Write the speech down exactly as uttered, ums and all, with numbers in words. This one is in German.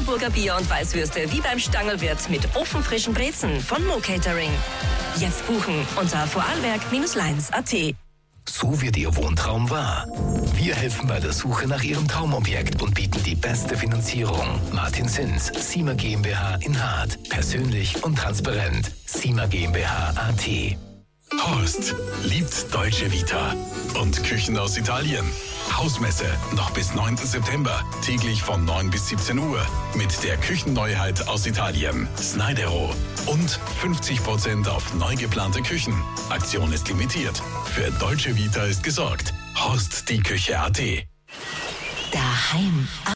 Hamburger Bier und Weißwürste wie beim Stangelwirt mit ofenfrischen Brezen von Mo Catering. Jetzt buchen unter vorarlberg Bindestrich leins punkt at. So wird Ihr Wohntraum wahr. Wir helfen bei der Suche nach Ihrem Traumobjekt und bieten die beste Finanzierung. Martin Sins, Sima GmbH in Hart. Persönlich und transparent. Sima GmbH A T. Horst liebt Dolce Vita und Küchen aus Italien. Hausmesse noch bis neunten September, täglich von neun bis siebzehn Uhr. Mit der Küchenneuheit aus Italien, Snydero. Und fünfzig Prozent auf neu geplante Küchen. Aktion ist limitiert. Für Dolce Vita ist gesorgt. Horst die Küche A T. Daheim.